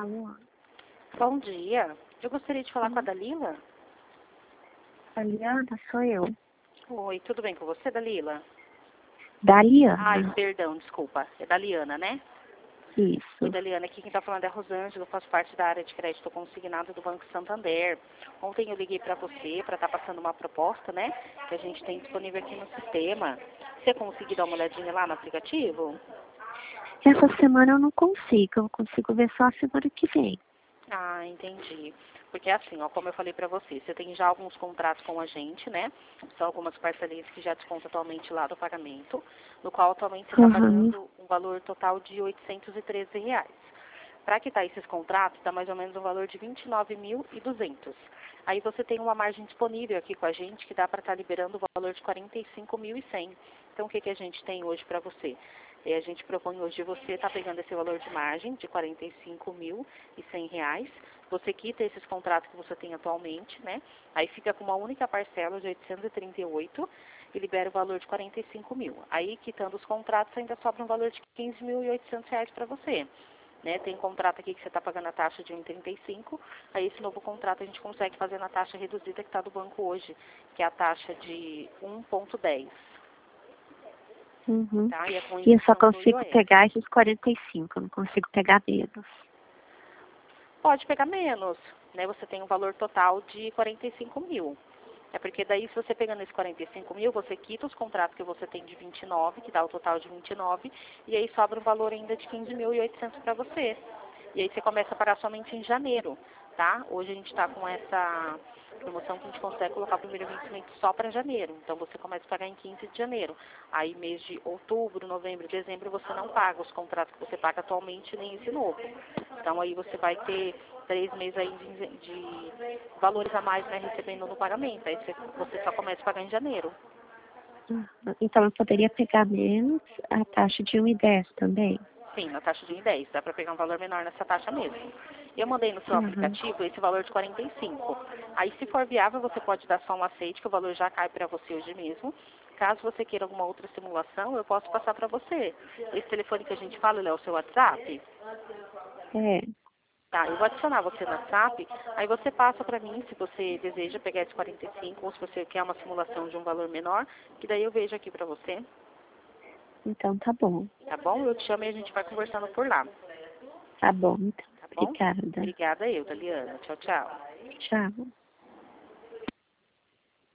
Alô? Bom dia. Eu gostaria de falar com a Dalila. Daliana, sou eu. Oi, tudo bem com você, Dalila? Daliana? Ai, perdão, desculpa. É Daliana, né? Isso. Oi, Daliana, aqui quem está falando é a Rosângela, eu faço parte da área de crédito consignado do Banco Santander. Ontem eu liguei para você para estar passando uma proposta, né? Que a gente tem disponível aqui no sistema. Você conseguiu dar uma olhadinha lá no aplicativo? Essa semana eu não consigo. Eu consigo ver só a semana que vem. Ah, entendi. Porque assim, ó, como eu falei pra você, você tem já alguns contratos com a gente, né? São algumas parcelinhas que já descontam atualmente lá do pagamento, no qual atualmente você está pagando um valor total de R$ 813. Para quitar esses contratos, dá mais ou menos um valor de R$ 29.200. Aí você tem uma margem disponível aqui com a gente que dá para estar liberando o valor de R$ 45.100. Então, o que a gente tem hoje para você? A gente propõe hoje você estar pegando esse valor de margem de R$ 45.100. Você quita esses contratos que você tem atualmente, né? Aí fica com uma única parcela de 838 e libera o valor de 45 mil. Aí, quitando os contratos, ainda sobra um valor de R$ 15.800 para você. Né? Tem contrato aqui que você está pagando a taxa de 1,35, aí esse novo contrato a gente consegue fazer na taxa reduzida que está do banco hoje, que é a taxa de 1,10. Tá? E é com E eu só isenção do consigo IOF. pegar esses 45, eu não consigo pegar menos. Pode pegar menos, né? Você tem um valor total de 45 mil. É porque daí, se você pegando esses 45 mil, você quita os contratos que você tem de 29, que dá o total de 29, e aí sobra um valor ainda de 15.800 para você. E aí você começa a pagar somente em janeiro, tá? Hoje a gente está com essa promoção que a gente consegue colocar o primeiro vencimento só para janeiro. Então você começa a pagar em 15 de janeiro. Aí mês de outubro, novembro, dezembro, você não paga os contratos que você paga atualmente, nem esse novo. Então aí você vai ter 3 meses aí de valores a mais, né, recebendo no pagamento. Aí você só começa a pagar em janeiro. Então eu poderia pegar menos a taxa de 1,10 também? Sim, na taxa de 1,10. Dá para pegar um valor menor nessa taxa mesmo. Eu mandei no seu aplicativo esse valor de 45. Aí, se for viável, você pode dar só um aceite, que o valor já cai para você hoje mesmo. Caso você queira alguma outra simulação, eu posso passar para você. Esse telefone que a gente fala, ele é o seu WhatsApp? É. Tá, eu vou adicionar você no WhatsApp, aí você passa para mim se você deseja pegar esse 45 ou se você quer uma simulação de um valor menor, que daí eu vejo aqui para você. Então tá bom. Tá bom? Eu te chamo e a gente vai conversando por lá. Tá bom, então. Tá bom? Obrigada. Obrigada eu, Daliana. Tchau, tchau. Tchau.